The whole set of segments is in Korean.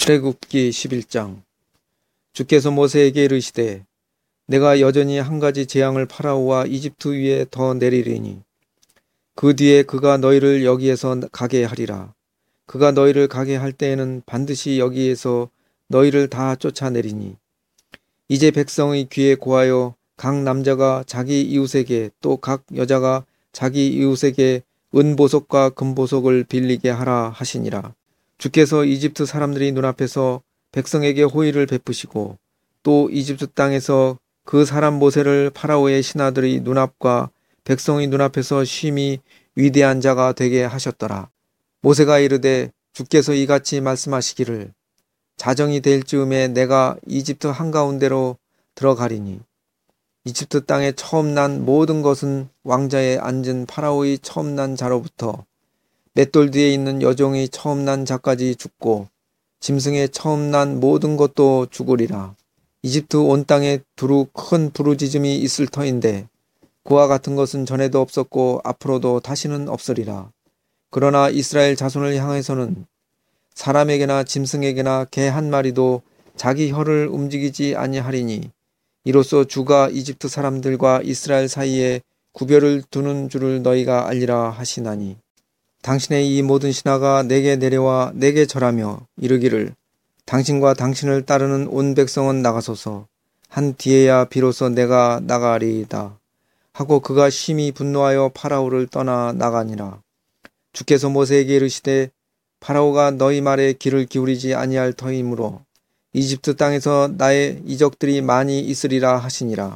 출애굽기 11장. 주께서 모세에게 이르시되 내가 여전히 한 가지 재앙을 파라오와 이집트 위에 더 내리리니 그 뒤에 그가 너희를 여기에서 가게 하리라. 그가 너희를 가게 할 때에는 반드시 여기에서 너희를 다 쫓아내리니 이제 백성의 귀에 고하여 각 남자가 자기 이웃에게 또 각 여자가 자기 이웃에게 은보석과 금보석을 빌리게 하라 하시니라. 주께서 이집트 사람들이 눈앞에서 백성에게 호의를 베푸시고 또 이집트 땅에서 그 사람 모세를 파라오의 신하들의 눈앞과 백성의 눈앞에서 심히 위대한 자가 되게 하셨더라. 모세가 이르되 주께서 이같이 말씀하시기를 자정이 될 즈음에 내가 이집트 한가운데로 들어가리니 이집트 땅에 처음 난 모든 것은 왕자에 앉은 파라오의 처음 난 자로부터 맷돌 뒤에 있는 여종이 처음 난 자까지 죽고 짐승의 처음 난 모든 것도 죽으리라. 이집트 온 땅에 두루 큰 부르짖음이 있을 터인데 그와 같은 것은 전에도 없었고 앞으로도 다시는 없으리라. 그러나 이스라엘 자손을 향해서는 사람에게나 짐승에게나 개 한 마리도 자기 혀를 움직이지 아니하리니 이로써 주가 이집트 사람들과 이스라엘 사이에 구별을 두는 줄을 너희가 알리라 하시나니 당신의 이 모든 신하가 내게 내려와 내게 절하며 이르기를 당신과 당신을 따르는 온 백성은 나가소서 한 뒤에야 비로소 내가 나가리이다 하고 그가 심히 분노하여 파라오를 떠나 나가니라. 주께서 모세에게 이르시되 파라오가 너희 말에 귀를 기울이지 아니할 터이므로 이집트 땅에서 나의 이적들이 많이 있으리라 하시니라.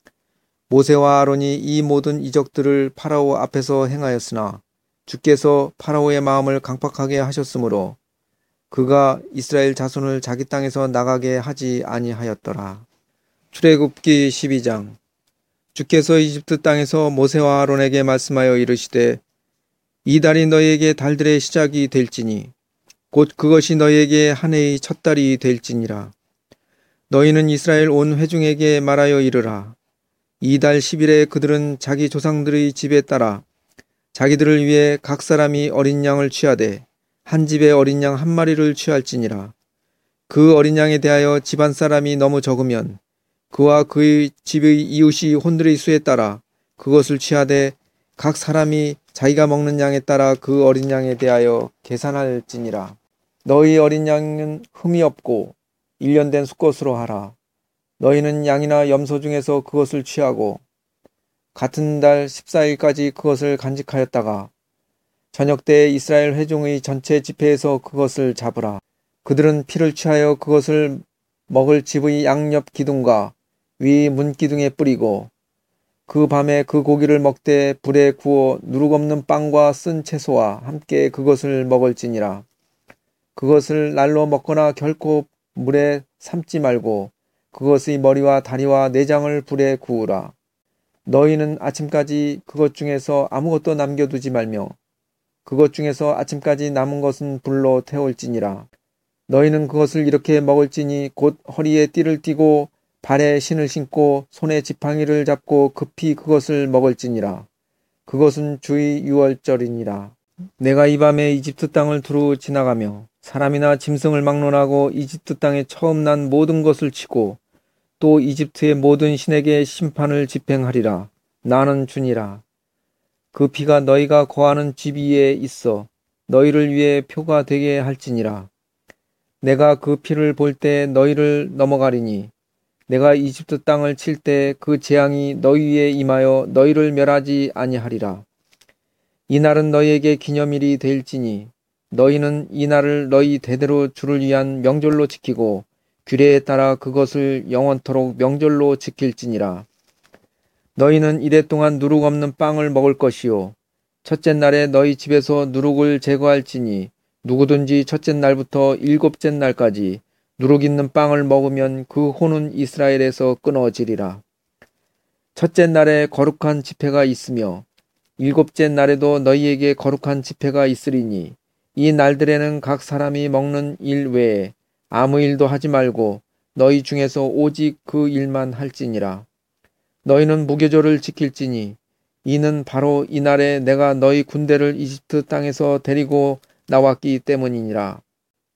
모세와 아론이 이 모든 이적들을 파라오 앞에서 행하였으나 주께서 파라오의 마음을 강팍하게 하셨으므로 그가 이스라엘 자손을 자기 땅에서 나가게 하지 아니하였더라. 출애굽기 12장. 주께서 이집트 땅에서 모세와 아론에게 말씀하여 이르시되 이 달이 너희에게 달들의 시작이 될지니 곧 그것이 너희에게 한 해의 첫 달이 될지니라. 너희는 이스라엘 온 회중에게 말하여 이르라. 이 달 10일에 그들은 자기 조상들의 집에 따라 자기들을 위해 각 사람이 어린 양을 취하되 한 집에 어린 양 한 마리를 취할지니라. 그 어린 양에 대하여 집안 사람이 너무 적으면 그와 그의 집의 이웃이 혼들의 수에 따라 그것을 취하되 각 사람이 자기가 먹는 양에 따라 그 어린 양에 대하여 계산할지니라. 너희 어린 양은 흠이 없고 일련된 수컷으로 하라. 너희는 양이나 염소 중에서 그것을 취하고 같은 달 14일까지 그것을 간직하였다가 저녁 때 이스라엘 회중의 전체 집회에서 그것을 잡으라. 그들은 피를 취하여 그것을 먹을 집의 양옆 기둥과 위 문기둥에 뿌리고 그 밤에 그 고기를 먹되 불에 구워 누룩 없는 빵과 쓴 채소와 함께 그것을 먹을지니라. 그것을 날로 먹거나 결코 물에 삶지 말고 그것의 머리와 다리와 내장을 불에 구우라. 너희는 아침까지 그것 중에서 아무것도 남겨두지 말며 그것 중에서 아침까지 남은 것은 불로 태울지니라. 너희는 그것을 이렇게 먹을지니 곧 허리에 띠를 띠고 발에 신을 신고 손에 지팡이를 잡고 급히 그것을 먹을지니라. 그것은 주의 유월절이니라. 내가 이 밤에 이집트 땅을 두루 지나가며 사람이나 짐승을 막론하고 이집트 땅에 처음 난 모든 것을 치고 또 이집트의 모든 신에게 심판을 집행하리라. 나는 주니라. 그 피가 너희가 거하는 집 위에 있어 너희를 위해 표가 되게 할지니라. 내가 그 피를 볼 때 너희를 넘어가리니 내가 이집트 땅을 칠 때 그 재앙이 너희 위에 임하여 너희를 멸하지 아니하리라. 이 날은 너희에게 기념일이 될지니 너희는 이 날을 너희 대대로 주를 위한 명절로 지키고 규례에 따라 그것을 영원토록 명절로 지킬지니라. 너희는 이래 동안 누룩 없는 빵을 먹을 것이요 첫째 날에 너희 집에서 누룩을 제거할지니 누구든지 첫째 날부터 일곱째 날까지 누룩 있는 빵을 먹으면 그 혼은 이스라엘에서 끊어지리라. 첫째 날에 거룩한 집회가 있으며 일곱째 날에도 너희에게 거룩한 집회가 있으리니 이 날들에는 각 사람이 먹는 일 외에 아무 일도 하지 말고 너희 중에서 오직 그 일만 할지니라. 너희는 무교절을 지킬지니 이는 바로 이날에 내가 너희 군대를 이집트 땅에서 데리고 나왔기 때문이니라.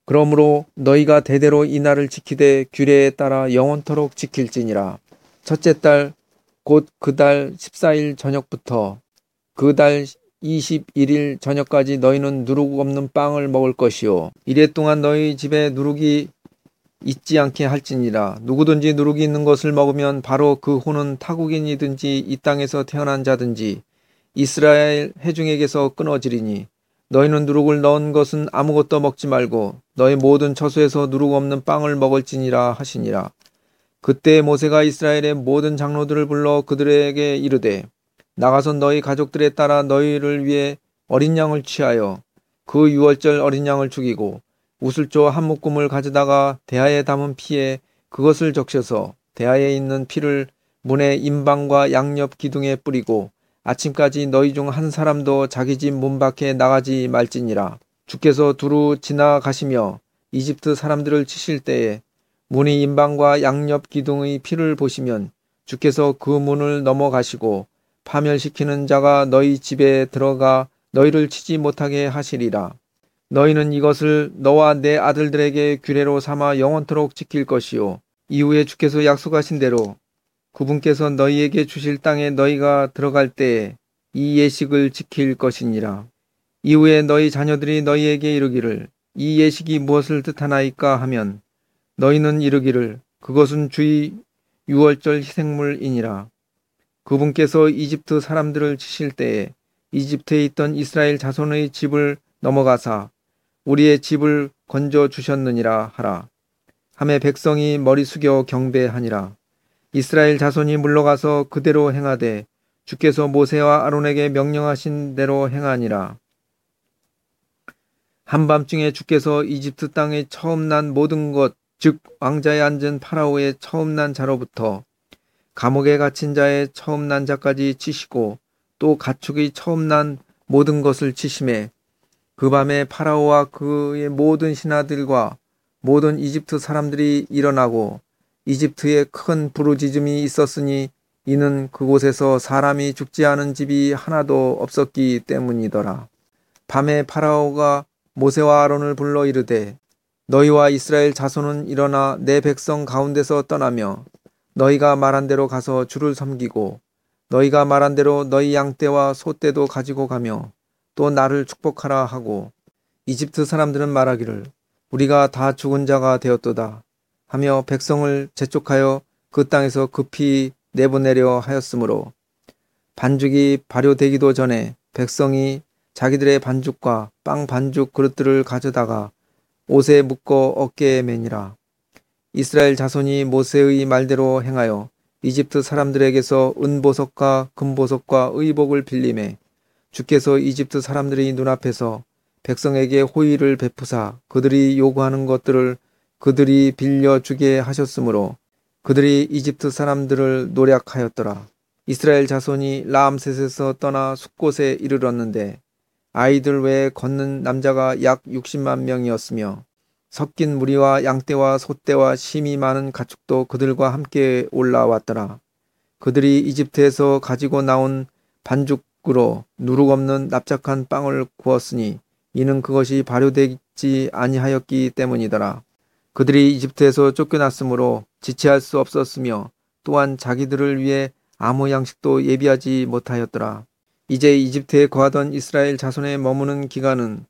그러므로 너희가 대대로 이 날을 지키되 규례에 따라 영원토록 지킬지니라. 첫째 달 곧 그 달 14일 저녁부터 그 달 21일 저녁까지 너희는 누룩 없는 빵을 먹을 것이요. 이래 동안 너희 집에 누룩이 있지 않게 할지니라. 누구든지 누룩이 있는 것을 먹으면 바로 그 호는 타국인이든지 이 땅에서 태어난 자든지 이스라엘 회중에게서 끊어지리니 너희는 누룩을 넣은 것은 아무것도 먹지 말고 너희 모든 처소에서 누룩 없는 빵을 먹을지니라 하시니라. 그때 모세가 이스라엘의 모든 장로들을 불러 그들에게 이르되 나가서 너희 가족들에 따라 너희를 위해 어린 양을 취하여 그 유월절 어린 양을 죽이고 우슬조 한 묶음을 가져다가 대야에 담은 피에 그것을 적셔서 대야에 있는 피를 문의 임방과 양옆 기둥에 뿌리고 아침까지 너희 중 한 사람도 자기 집 문 밖에 나가지 말지니라. 주께서 두루 지나가시며 이집트 사람들을 치실 때에 문의 임방과 양옆 기둥의 피를 보시면 주께서 그 문을 넘어가시고 파멸시키는 자가 너희 집에 들어가 너희를 치지 못하게 하시리라. 너희는 이것을 너와 내 아들들에게 규례로 삼아 영원토록 지킬 것이요. 이후에 주께서 약속하신 대로 그분께서 너희에게 주실 땅에 너희가 들어갈 때에 이 예식을 지킬 것이니라. 이후에 너희 자녀들이 너희에게 이르기를 이 예식이 무엇을 뜻하나이까 하면 너희는 이르기를 그것은 주의 유월절 희생물이니라. 그분께서 이집트 사람들을 치실 때에 이집트에 있던 이스라엘 자손의 집을 넘어가사 우리의 집을 건져 주셨느니라 하라. 하매 백성이 머리 숙여 경배하니라. 이스라엘 자손이 물러가서 그대로 행하되 주께서 모세와 아론에게 명령하신 대로 행하니라. 한밤중에 주께서 이집트 땅에 처음 난 모든 것, 즉 왕자에 앉은 파라오의 처음 난 자로부터 감옥에 갇힌 자의 처음 난 자까지 치시고 또 가축의 처음 난 모든 것을 치심에 그 밤에 파라오와 그의 모든 신하들과 모든 이집트 사람들이 일어나고 이집트에 큰 부르짖음이 있었으니 이는 그곳에서 사람이 죽지 않은 집이 하나도 없었기 때문이더라. 밤에 파라오가 모세와 아론을 불러 이르되 너희와 이스라엘 자손은 일어나 내 백성 가운데서 떠나며 너희가 말한 대로 가서 주를 섬기고 너희가 말한 대로 너희 양떼와 소떼도 가지고 가며 또 나를 축복하라 하고 이집트 사람들은 말하기를 우리가 다 죽은 자가 되었도다 하며 백성을 재촉하여 그 땅에서 급히 내보내려 하였으므로 반죽이 발효되기도 전에 백성이 자기들의 반죽과 빵 반죽 그릇들을 가져다가 옷에 묶어 어깨에 매니라. 이스라엘 자손이 모세의 말대로 행하여 이집트 사람들에게서 은보석과 금보석과 의복을 빌리매 주께서 이집트 사람들의 눈앞에서 백성에게 호의를 베푸사 그들이 요구하는 것들을 그들이 빌려주게 하셨으므로 그들이 이집트 사람들을 노략하였더라. 이스라엘 자손이 라암셋에서 떠나 숫곳에 이르렀는데 아이들 외에 걷는 남자가 약 60만 명이었으며 섞인 무리와 양떼와 소떼와 심이 많은 가축도 그들과 함께 올라왔더라. 그들이 이집트에서 가지고 나온 반죽으로 누룩 없는 납작한 빵을 구웠으니 이는 그것이 발효되지 아니하였기 때문이더라. 그들이 이집트에서 쫓겨났으므로 지체할 수 없었으며 또한 자기들을 위해 아무 양식도 예비하지 못하였더라. 이제 이집트에 거하던 이스라엘 자손의 머무는 기간은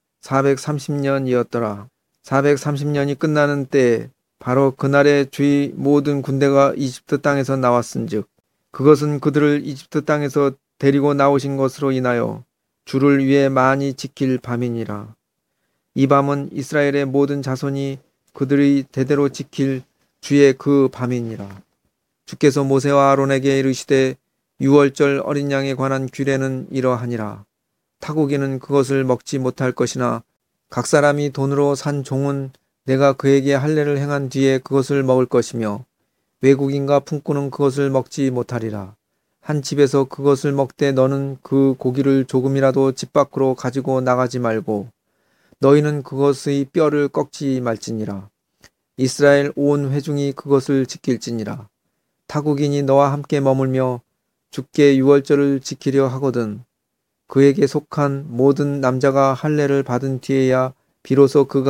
430년이었더라. 430년이 끝나는 때에 바로 그날에 주의 모든 군대가 이집트 땅에서 나왔은즉 그것은 그들을 이집트 땅에서 데리고 나오신 것으로 인하여 주를 위해 많이 지킬 밤이니라. 이 밤은 이스라엘의 모든 자손이 그들이 대대로 지킬 주의 그 밤이니라. 주께서 모세와 아론에게 이르시되 유월절 어린 양에 관한 규례는 이러하니라. 타국인은 그것을 먹지 못할 것이나 각 사람이 돈으로 산 종은 내가 그에게 할례를 행한 뒤에 그것을 먹을 것이며 외국인과 품꾼은 그것을 먹지 못하리라. 한 집에서 그것을 먹되 너는 그 고기를 조금이라도 집 밖으로 가지고 나가지 말고 너희는 그것의 뼈를 꺾지 말지니라. 이스라엘 온 회중이 그것을 지킬지니라. 타국인이 너와 함께 머물며 주께 유월절을 지키려 하거든 그에게 속한 모든 남자가 할례를 받은 뒤에야 비로소 그가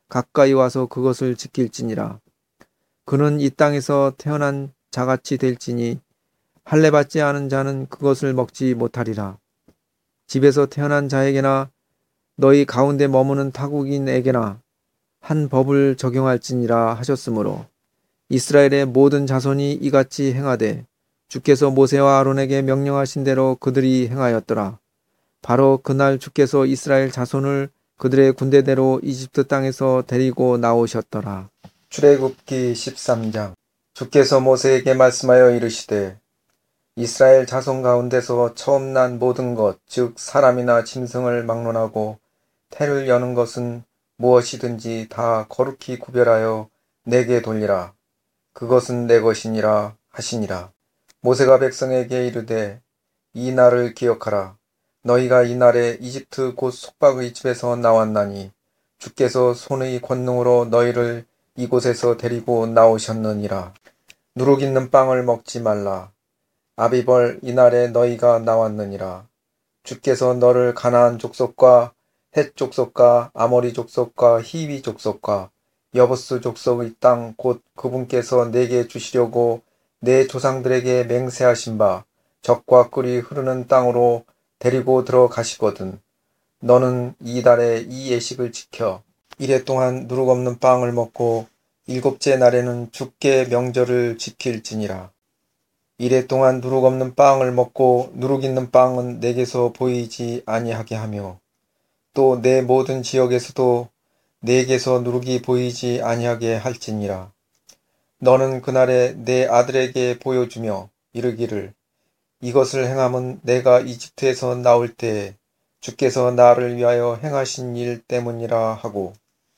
가까이 와서 그것을 지킬지니라. 그는 이 땅에서 태어난 자같이 될지니 할례받지 않은 자는 그것을 먹지 못하리라. 집에서 태어난 자에게나 너희 가운데 머무는 타국인에게나 한 법을 적용할지니라 하셨으므로 이스라엘의 모든 자손이 이같이 행하되 주께서 모세와 아론에게 명령하신 대로 그들이 행하였더라. 바로 그날 주께서 이스라엘 자손을 그들의 군대대로 이집트 땅에서 데리고 나오셨더라. 출애굽기 13장. 주께서 모세에게 말씀하여 이르시되 이스라엘 자손 가운데서 처음 난 모든 것, 즉 사람이나 짐승을 막론하고 태를 여는 것은 무엇이든지 다 거룩히 구별하여 내게 돌리라. 그것은 내 것이니라 하시니라. 모세가 백성에게 이르되 이 날을 기억하라. 너희가 이 날에 이집트 곧 속박의 집에서 나왔나니 주께서 손의 권능으로 너희를 이곳에서 데리고 나오셨느니라. 누룩 있는 빵을 먹지 말라. 아비벌 이날에 너희가 나왔느니라. 주께서 너를 가나안 족속과 헷 족속과 아모리 족속과 히위 족속과 여부스 족속의 땅 곧 그분께서 내게 주시려고 내 조상들에게 맹세하신 바 젖과 꿀이 흐르는 땅으로 데리고 들어가시거든. 너는 이 달에 이 예식을 지켜 이래 동안 누룩 없는 빵을 먹고 일곱째 날에는 주께 명절을 지킬지니라. 이래 동안 누룩 없는 빵을 먹고 누룩 있는 빵은 내게서 보이지 아니하게 하며 또 내 모든 지역에서도 내게서 누룩이 보이지 아니하게 할지니라. 너는 그날에 내 아들에게 보여주며 이르기를 이것을 행함은 내가 이집트에서 나올 때에 주께서 나를 위하여 행하신 일 때문이라 하고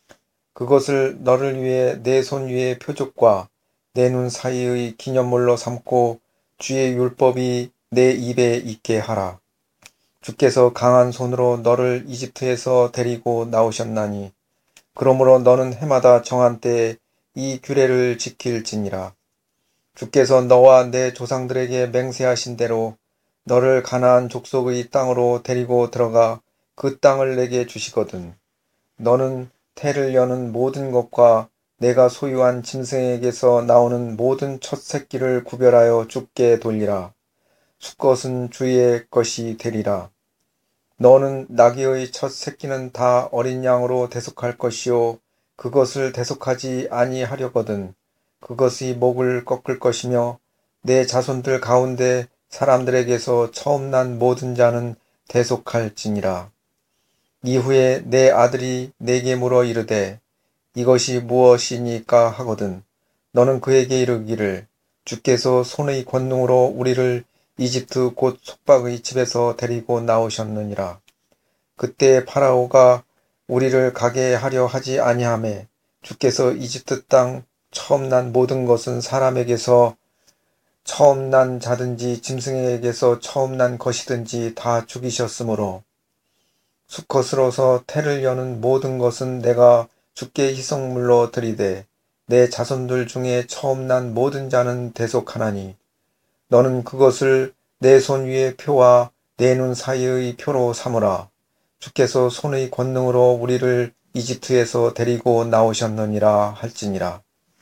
그것을 너를 위해 내 손 위의 표적과 내 눈 사이의 기념물로 삼고 주의 율법이 내 입에 있게 하라. 주께서 강한 손으로 너를 이집트에서 데리고 나오셨나니 그러므로 너는 해마다 정한 때에 이 규례를 지킬지니라. 주께서 너와 내 조상들에게 맹세하신 대로 너를 가나안 족속의 땅으로 데리고 들어가 그 땅을 내게 주시거든. 너는 태를 여는 모든 것과 내가 소유한 짐승에게서 나오는 모든 첫 새끼를 구별하여 주께 돌리라. 수컷은 주의 것이 되리라. 너는 나귀의 첫 새끼는 다 어린 양으로 대속할 것이요 그것을 대속하지 아니하려거든. 그것이 목을 꺾을 것이며 내 자손들 가운데 사람들에게서 처음 난 모든 자는 대속할지니라. 이후에 내 아들이 내게 물어 이르되 이것이 무엇이니까 하거든. 너는 그에게 이르기를 주께서 손의 권능으로 우리를 이집트 곧 속박의 집에서 데리고 나오셨느니라. 그때 파라오가 우리를 가게 하려 하지 아니하매 주께서 이집트 땅 처음 난 모든 것은 사람에게서 처음 난 자든지 짐승에게서 처음 난 것이든지 다 죽이셨으므로 수컷으로서 태를 여는 모든 것은 내가 주께 희생물로 드리되 내 자손들 중에 처음 난 모든 자는 대속하나니 너는 그것을 내 손 위의 표와 내 눈 사이의 표로 삼으라. 주께서 손의 권능으로 우리를 이집트에서 데리고 나오셨느니라 할지니라.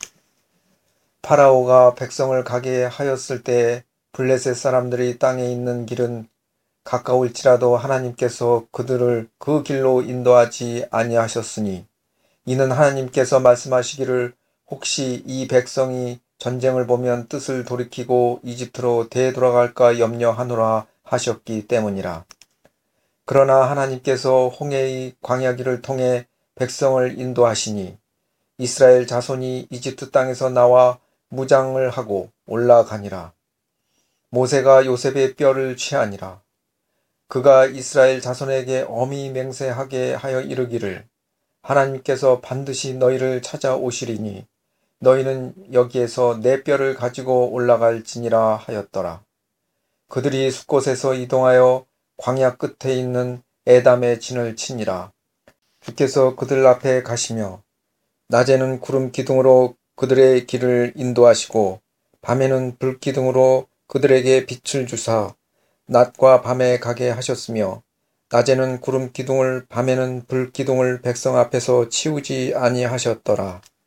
파라오가 백성을 가게 하였을 때에 블레셋 사람들이 땅에 있는 길은 가까울지라도 하나님께서 그들을 그 길로 인도하지 아니하셨으니 이는 하나님께서 말씀하시기를 혹시 이 백성이 전쟁을 보면 뜻을 돌이키고 이집트로 되돌아갈까 염려하노라 하셨기 때문이라. 그러나 하나님께서 홍해의 광야길을 통해 백성을 인도하시니 이스라엘 자손이 이집트 땅에서 나와 무장을 하고 올라가니라. 모세가 요셉의 뼈를 취하니라. 그가 이스라엘 자손에게 엄히 맹세하게 하여 이르기를 하나님께서 반드시 너희를 찾아오시리니 너희는 여기에서 내 뼈를 가지고 올라갈지니라 하였더라. 그들이 숲곳에서 이동하여 광야 끝에 있는 에담의 진을 치니라. 주께서 그들 앞에 가시며 낮에는 구름 기둥으로 그들의 길을 인도하시고 밤에는 불 기둥으로 그들에게 빛을 주사 낮과 밤에 가게 하셨으며 낮에는 구름 기둥을 밤에는 불 기둥을 백성 앞에서 치우지 아니하셨더라.